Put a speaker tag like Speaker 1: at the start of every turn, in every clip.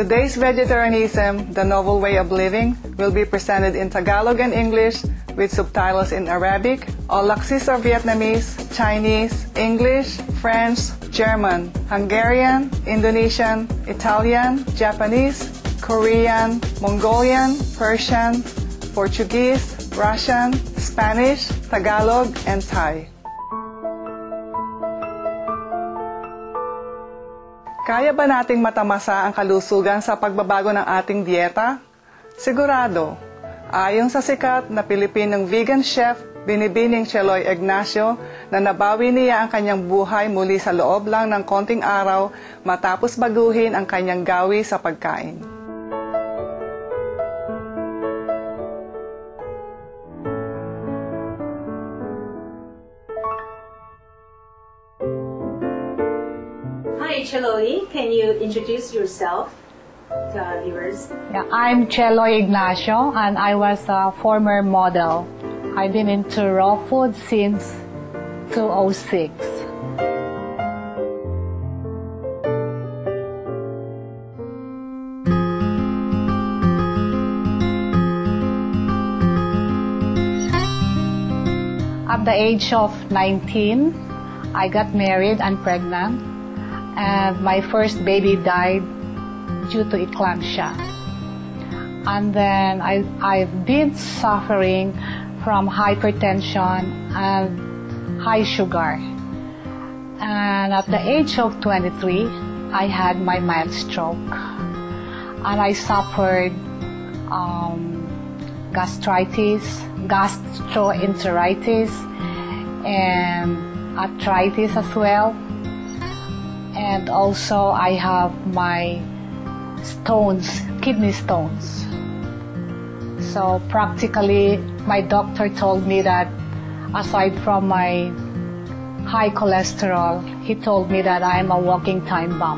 Speaker 1: Today's Vegetarianism, the Novel Way of Living, will be presented in Tagalog and English with subtitles in Arabic, Aulacese or Vietnamese, Chinese, English, French, German, Hungarian, Indonesian, Italian, Japanese, Korean, Mongolian, Persian, Portuguese, Russian, Spanish, Tagalog, and Thai. Kaya ba nating matamasa ang kalusugan sa pagbabago ng ating dieta? Sigurado. Ayon sa sikat na Pilipinong vegan chef, Binibining Cheloy Ignacio, na nabawi niya ang kanyang buhay muli sa loob lang ng konting araw matapos baguhin ang kanyang gawi sa pagkain.
Speaker 2: Hi, Cheloy. Can you introduce yourself to our viewers?
Speaker 3: Yeah, I'm Cheloy Ignacio, and I was a former model. I've been into raw food since 2006. At the age of 19, I got married and pregnant. And my first baby died due to eclampsia. And then I've been suffering from hypertension and high sugar. And at the age of 23, I had my mild stroke. And I suffered gastritis, gastroenteritis, and arthritis as well. And also I have my stones, kidney stones. So practically my doctor told me that aside from my high cholesterol, he told me that I'm a walking time bomb.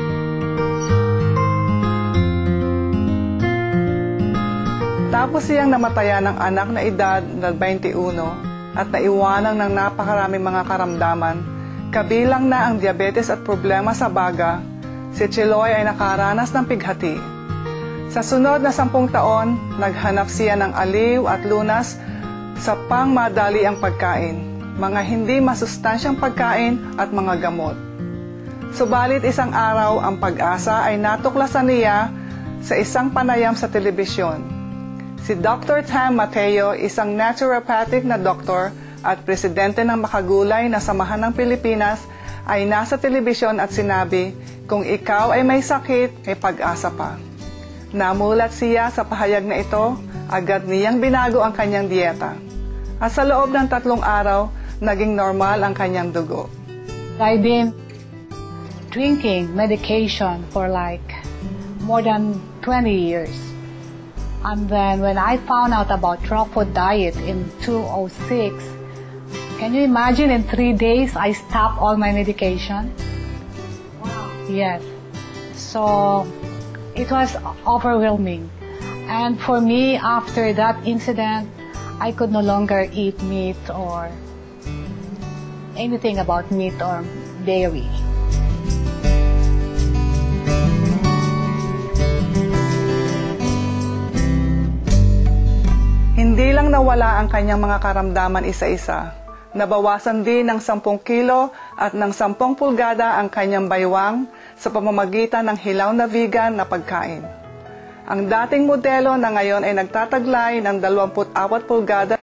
Speaker 1: Tapos siyang namatayan ng anak na edad na 21 at naiwanan ng napakaraming mga karamdaman. Kabilang na ang diabetes at problema sa baga, si Cheloy ay nakaranas ng pighati. Sa sunod na 10 taon, naghanap siya ng aliw at lunas sa pangmadali ang pagkain, mga hindi masustansyang pagkain at mga gamot. Subalit isang araw, ang pag-asa ay natuklasan niya sa isang panayam sa telebisyon. Si Dr. Tam Mateo, isang naturopathic na doktor at presidente ng Makagulay na Samahan ng Pilipinas, ay nasa telebisyon at sinabi, kung ikaw ay may sakit, may pag-asa pa. Namulat siya sa pahayag na ito, agad niyang binago ang kanyang dieta. At sa loob ng 3 araw, naging normal ang kanyang dugo.
Speaker 3: I've been drinking medication for like more than 20 years. And then when I found out about raw food diet in 2006, can you imagine in 3 days I stopped all my medication?
Speaker 2: Wow.
Speaker 3: Yes. So it was overwhelming. And for me, after that incident, I could no longer eat meat or anything about meat or dairy.
Speaker 1: Hindi lang nawala ang kanyang mga karamdaman isa-isa. Nabawasan din ng 10 kilo at ng 10 pulgada ang kanyang baywang sa pamamagitan ng hilaw na vegan na pagkain. Ang dating modelo na ngayon ay nagtataglay ng 24 pulgada